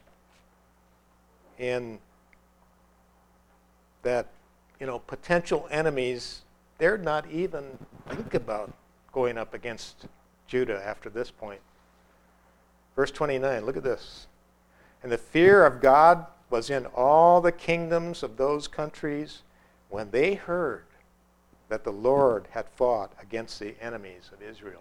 In that, you know, potential enemies, they're not even think about going up against Judah after this point. Verse twenty-nine, look at this. And the fear of God was in all the kingdoms of those countries when they heard that the Lord had fought against the enemies of Israel.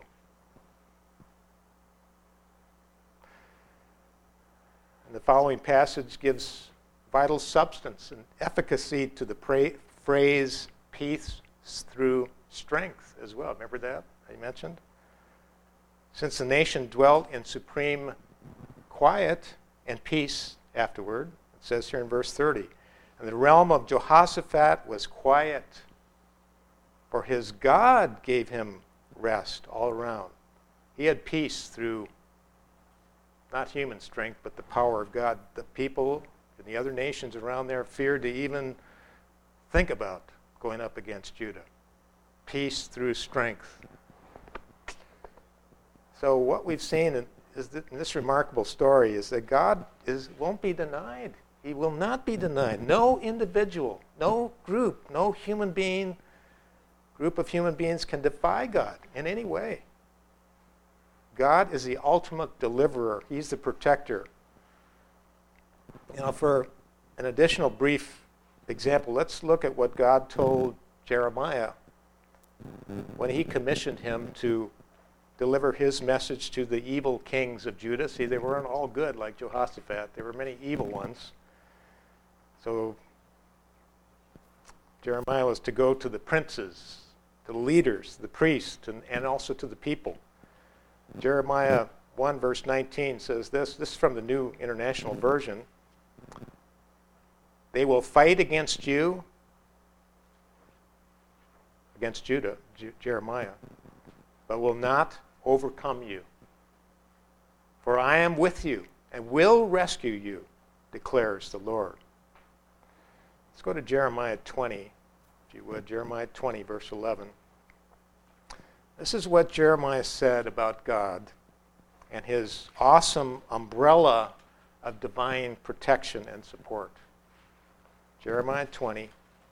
And the following passage gives vital substance and efficacy to the pra- phrase peace through strength as well. Remember that I mentioned? Since the nation dwelt in supreme quiet and peace afterward, it says here in verse thirty, and the realm of Jehoshaphat was quiet, for his God gave him rest all around. He had peace through not human strength, but the power of God. The people and the other nations around there feared to even think about going up against Judah. Peace through strength. So what we've seen in, is that in this remarkable story is that God is won't be denied. He will not be denied. No individual, no group, no human being, group of human beings can defy God in any way. God is the ultimate deliverer. He's the protector. You know, for an additional brief example, let's look at what God told Jeremiah when he commissioned him to deliver his message to the evil kings of Judah. See, they weren't all good like Jehoshaphat. There were many evil ones. So Jeremiah was to go to the princes, to the leaders, the priests, and, and also to the people. Jeremiah one verse nineteen says this. This is from the New International Version. They will fight against you, against Judah, J- Jeremiah, but will not overcome you. For I am with you and will rescue you, declares the Lord. Let's go to Jeremiah twenty, if you would. Jeremiah twenty, verse eleven. This is what Jeremiah said about God and his awesome umbrella of divine protection and support. Jeremiah twenty.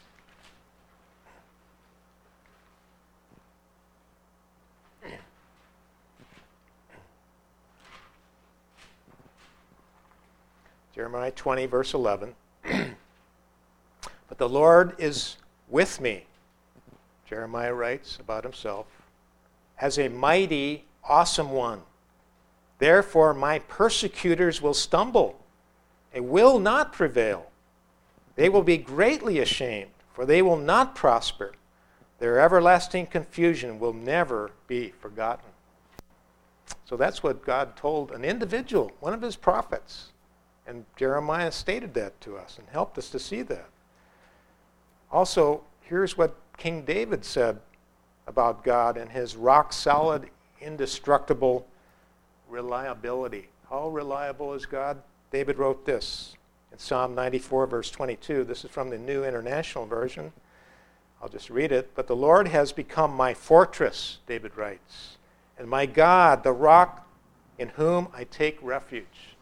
Jeremiah twenty, verse eleven. But the Lord is with me, Jeremiah writes about himself, as a mighty, awesome one. Therefore my persecutors will stumble and will not prevail. They will be greatly ashamed, for they will not prosper. Their everlasting confusion will never be forgotten. So that's what God told an individual, one of his prophets. And Jeremiah stated that to us and helped us to see that. Also, here's what King David said about God and his rock-solid, indestructible reliability. How reliable is God? David wrote this in Psalm ninety-four, verse twenty-two. This is from the New International Version. I'll just read it. But the Lord has become my fortress, David writes, and my God, the rock in whom I take refuge.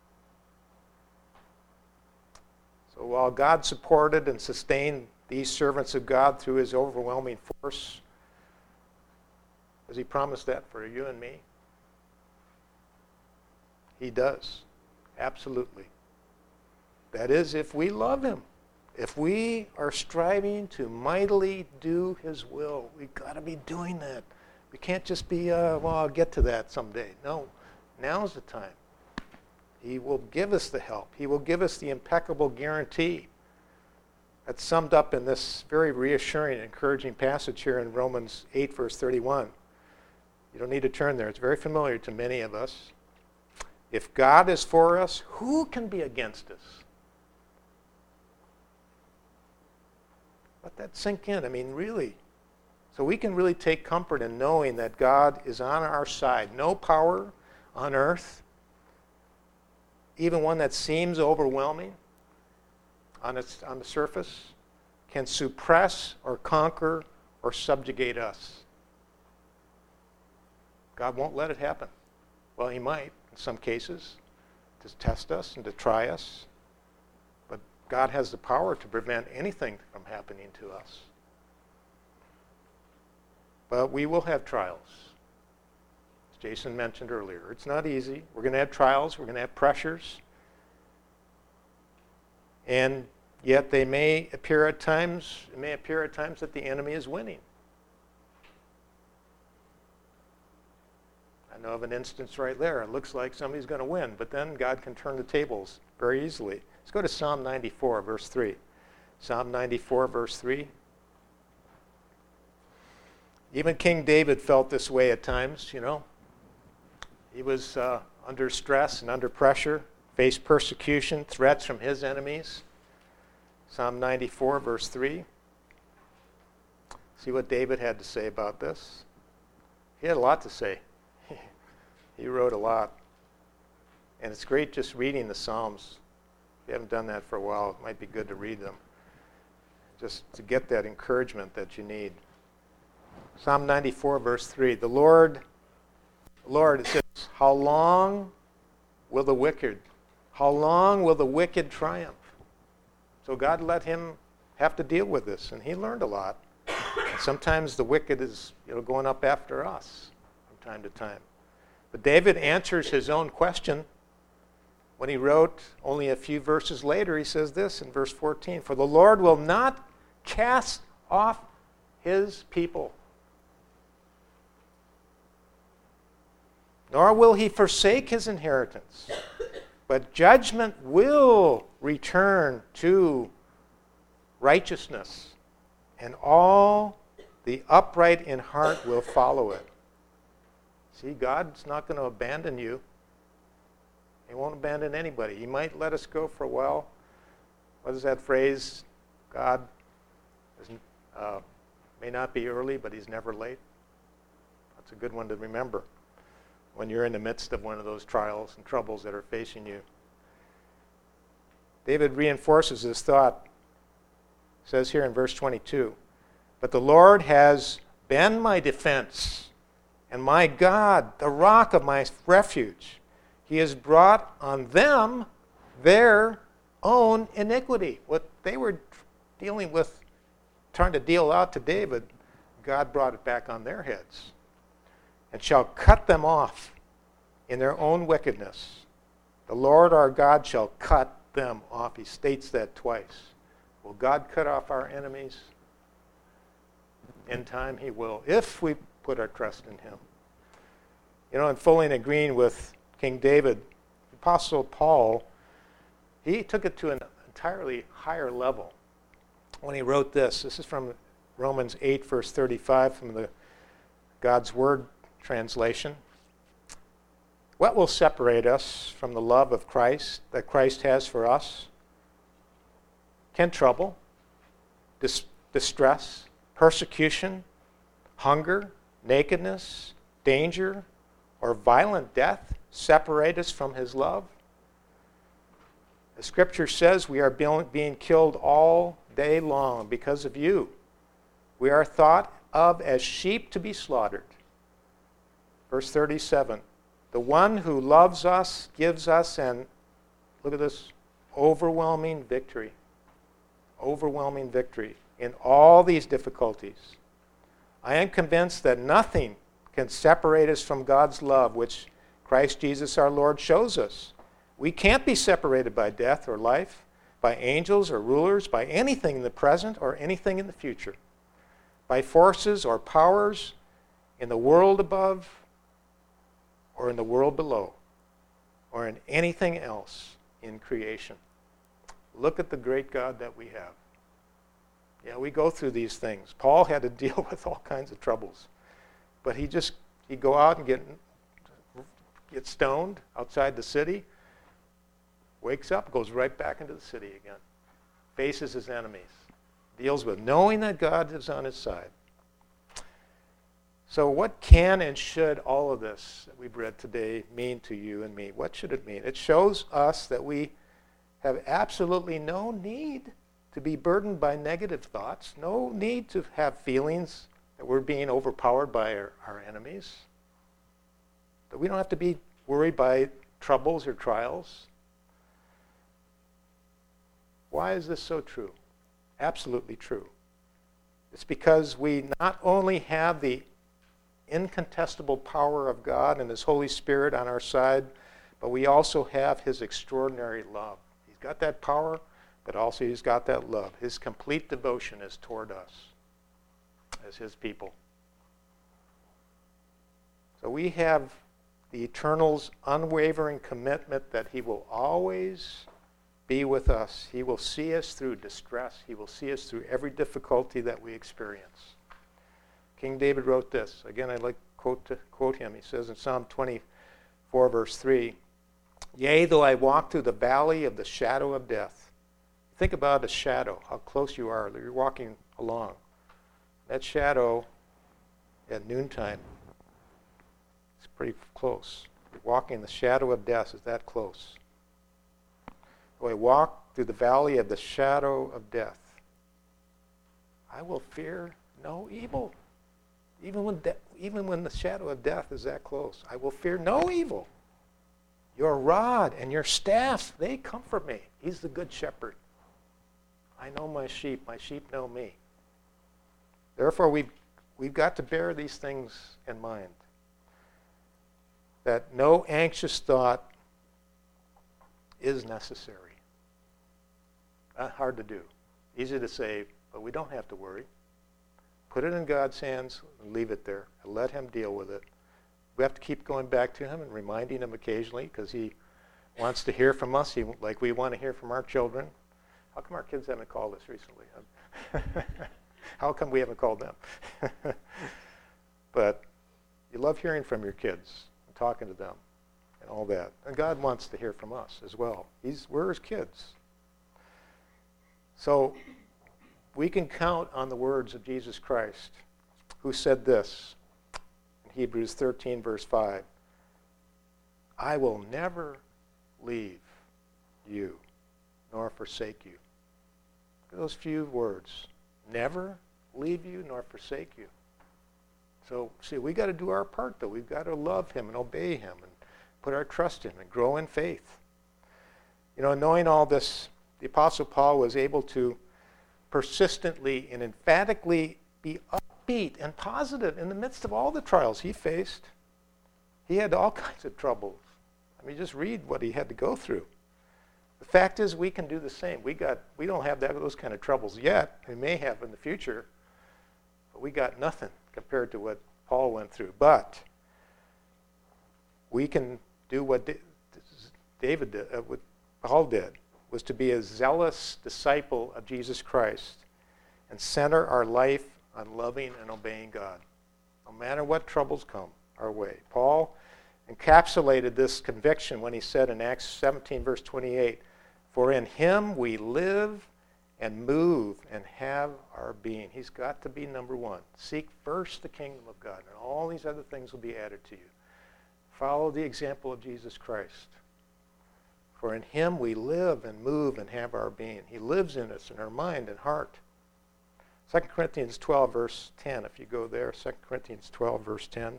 So while God supported and sustained these servants of God through his overwhelming force, does he promise that for you and me? He does. Absolutely. That is, if we love him. If we are striving to mightily do his will, we've got to be doing that. We can't just be, uh, well, I'll get to that someday. No, now's the time. He will give us the help. He will give us the impeccable guarantee. That's summed up in this very reassuring, encouraging passage here in Romans eight, verse thirty-one. You don't need to turn there. It's very familiar to many of us. If God is for us, who can be against us? Let that sink in. I mean, really. So we can really take comfort in knowing that God is on our side. No power on earth, even one that seems overwhelming on, its, on the surface, can suppress or conquer or subjugate us. God won't let it happen. Well, he might in some cases to test us and to try us. But God has the power to prevent anything from happening to us. But we will have trials. As Jason mentioned earlier, it's not easy. We're going to have trials. We're going to have pressures. And yet they may appear at times, it may appear at times that the enemy is winning. I know of an instance right there. It looks like somebody's going to win, but then God can turn the tables very easily. Let's go to Psalm ninety-four, verse three. Psalm ninety-four, verse three. Even King David felt this way at times, you know. He was uh, under stress and under pressure, faced persecution, threats from his enemies. Psalm ninety-four, verse three. See what David had to say about this. He had a lot to say. He wrote a lot. And it's great just reading the Psalms. If you haven't done that for a while, it might be good to read them, just to get that encouragement that you need. Psalm ninety-four, verse three. The Lord, Lord, it says, how long will the wicked, how long will the wicked triumph? So God let him have to deal with this, and he learned a lot. And sometimes the wicked is, you know, going up after us from time to time. But David answers his own question when he wrote only a few verses later. He says this in verse fourteen, for the Lord will not cast off his people, nor will he forsake his inheritance, but judgment will return to righteousness, and all the upright in heart will follow it. See, God's not going to abandon you. He won't abandon anybody. He might let us go for a while. What is that phrase? God is, uh, may not be early, but he's never late. That's a good one to remember when you're in the midst of one of those trials and troubles that are facing you. David reinforces this thought. It says here in verse twenty-two, but the Lord has been my defense, and my God, the rock of my refuge. He has brought on them their own iniquity. What they were dealing with, trying to deal out to David, God brought it back on their heads. And shall cut them off in their own wickedness. The Lord our God shall cut them off. He states that twice. Will God cut off our enemies? In time he will, if we put our trust in him. You know, and fully agreeing with King David, the Apostle Paul, he took it to an entirely higher level when he wrote this. This is from Romans eight, verse thirty-five, from the God's Word translation. What will separate us from the love of Christ that Christ has for us? Can trouble, dis- distress, persecution, hunger, nakedness, danger, or violent death separate us from his love? The scripture says we are being killed all day long because of you. We are thought of as sheep to be slaughtered. Verse thirty-seven, the one who loves us gives us an, look at this, overwhelming victory. Overwhelming victory in all these difficulties. I am convinced that nothing can separate us from God's love, which Christ Jesus our Lord shows us. We can't be separated by death or life, by angels or rulers, by anything in the present or anything in the future, by forces or powers in the world above or in the world below, or in anything else in creation. Look at the great God that we have. Yeah, we go through these things. Paul had to deal with all kinds of troubles. But he just, he'd go out and get, get stoned outside the city, wakes up, goes right back into the city again, faces his enemies, deals with knowing that God is on his side. So what can and should all of this that we've read today mean to you and me? What should it mean? It shows us that we have absolutely no need to be burdened by negative thoughts, no need to have feelings that we're being overpowered by our, our enemies, that we don't have to be worried by troubles or trials. Why is this so true? Absolutely true. It's because we not only have the incontestable power of God and his Holy Spirit on our side, but we also have his extraordinary love. He's got that power, but also he's got that love. His complete devotion is toward us as his people. So we have the Eternal's unwavering commitment that he will always be with us. He will see us through distress. He will see us through every difficulty that we experience. King David wrote this. Again, I'd like to quote, to quote him. He says in Psalm twenty-four, verse three, "Yea, though I walk through the valley of the shadow of death." Think about a shadow, how close you are. You're walking along. That shadow at noontime is pretty close. You're walking in the shadow of death is that close. Though I walk through the valley of the shadow of death, I will fear no evil. Even when, de- even when the shadow of death is that close, I will fear no evil. Your rod and your staff, they comfort me. He's the good shepherd. I know my sheep. My sheep know me. Therefore, we've, we've got to bear these things in mind. That no anxious thought is necessary. Not hard to do. Easy to say, but we don't have to worry. Put it in God's hands and leave it there and let him deal with it. We have to keep going back to him and reminding him occasionally because he wants to hear from us he, like we want to hear from our children. How come our kids haven't called us recently? How come we haven't called them? But you love hearing from your kids and talking to them and all that. And God wants to hear from us as well. He's, we're his kids. So we can count on the words of Jesus Christ, who said this in Hebrews thirteen, verse five, "I will never leave you nor forsake you." Look at those few words. Never leave you nor forsake you. So, see, we got to do our part, though. We've got to love him and obey him and put our trust in him and grow in faith. You know, knowing all this, the Apostle Paul was able to persistently and emphatically be upbeat and positive in the midst of all the trials he faced. He had all kinds of troubles. I mean, just read what he had to go through. The fact is, we can do the same. We got, we don't have that, those kind of troubles yet. We may have in the future, but we got nothing compared to what Paul went through. But we can do what David did, uh, what Paul did, was to be a zealous disciple of Jesus Christ and center our life on loving and obeying God, no matter what troubles come our way. Paul encapsulated this conviction when he said in Acts seventeen, verse twenty-eight, "For in him we live and move and have our being. He's got to be number one. Seek first the kingdom of God, and all these other things will be added to you. Follow the example of Jesus Christ. For in him we live and move and have our being. He lives in us, in our mind and heart. Second Corinthians twelve, verse ten, if you go there, Second Corinthians twelve, verse ten.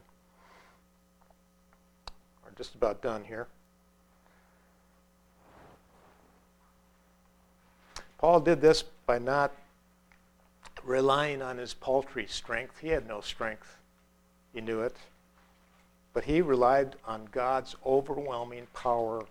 We're just about done here. Paul did this by not relying on his paltry strength. He had no strength. He knew it. But he relied on God's overwhelming power,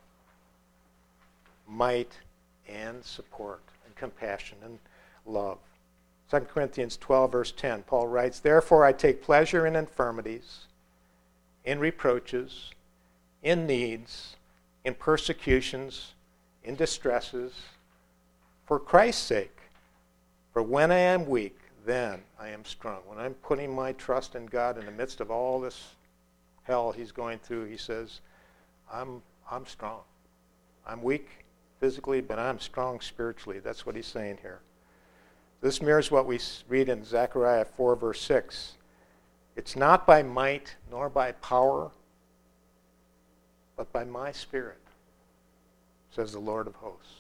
might, and support, and compassion, and love. Second Corinthians twelve, verse ten, Paul writes, "Therefore I take pleasure in infirmities, in reproaches, in needs, in persecutions, in distresses, for Christ's sake. For when I am weak, then I am strong." When I'm putting my trust in God in the midst of all this hell he's going through, he says, I'm, I'm strong. I'm weak physically, but I'm strong spiritually. That's what he's saying here. This mirrors what we read in Zechariah four, verse six. It's not by might nor by power, but by my Spirit, says the Lord of hosts.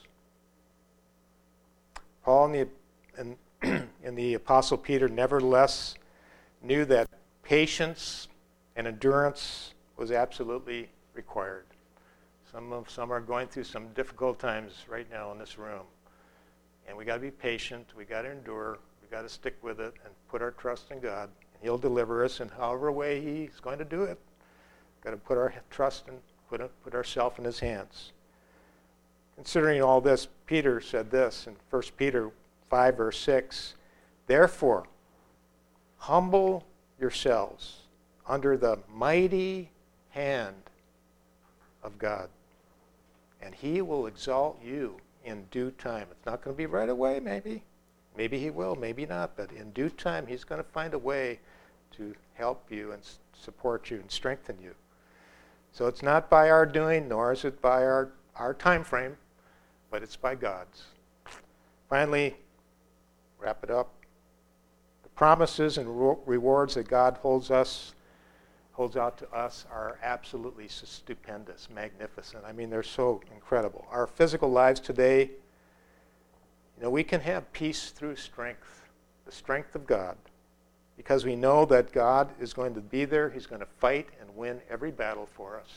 Paul and the, and, and the Apostle Peter nevertheless knew that patience and endurance was absolutely required. Some of some are going through some difficult times right now in this room. And we got to be patient, we got to endure, we got to stick with it and put our trust in God. And he'll deliver us in however way he's going to do it. Got to put our trust and put, put ourselves in his hands. Considering all this, Peter said this in First Peter five, verse six, "Therefore, humble yourselves under the mighty hand of God, and he will exalt you in due time." It's not going to be right away, maybe. Maybe he will, maybe not. But in due time, he's going to find a way to help you and support you and strengthen you. So it's not by our doing, nor is it by our, our time frame, but it's by God's. Finally, wrap it up. The promises and rewards that God holds us holds out to us are absolutely stupendous, magnificent. I mean, they're so incredible. Our physical lives today, you know, we can have peace through strength, the strength of God, because we know that God is going to be there. He's going to fight and win every battle for us.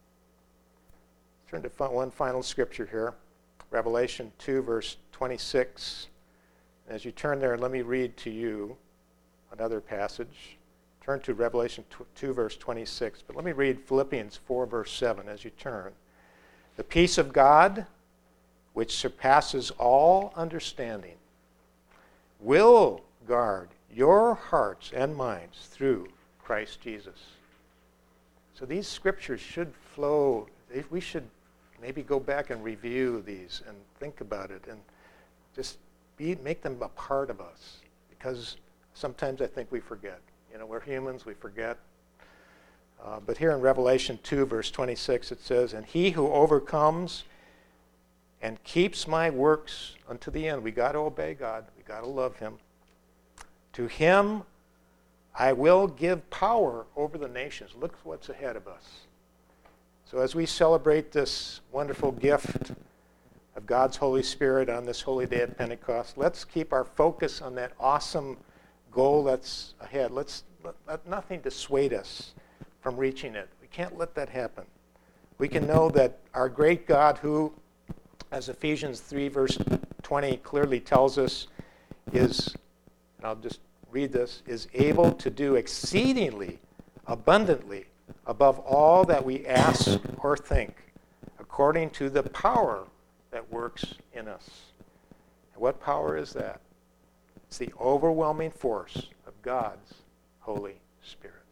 Turn to one final scripture here, Revelation two, verse twenty-six. As you turn there, let me read to you another passage. Turn to Revelation two, verse twenty-six. But let me read Philippians four, verse seven as you turn. "The peace of God, which surpasses all understanding, will guard your hearts and minds through Christ Jesus." So these scriptures should flow. We should maybe go back and review these and think about it and just be, make them a part of us, because sometimes I think we forget. You know, we're humans, we forget. Uh, but here in Revelation two, verse twenty-six, it says, "And he who overcomes and keeps my works unto the end." We got to obey God. We got to love him. "To him I will give power over the nations." Look what's ahead of us. So as we celebrate this wonderful gift of God's Holy Spirit on this holy day of Pentecost, let's keep our focus on that awesome goal that's ahead. Let's let, let nothing dissuade us from reaching it. We can't let that happen. We can know that our great God, who, as Ephesians three, verse twenty clearly tells us, is, and I'll just read this, is able to do exceedingly abundantly above all that we ask or think, according to the power that works in us. And what power is that? It's the overwhelming force of God's Holy Spirit.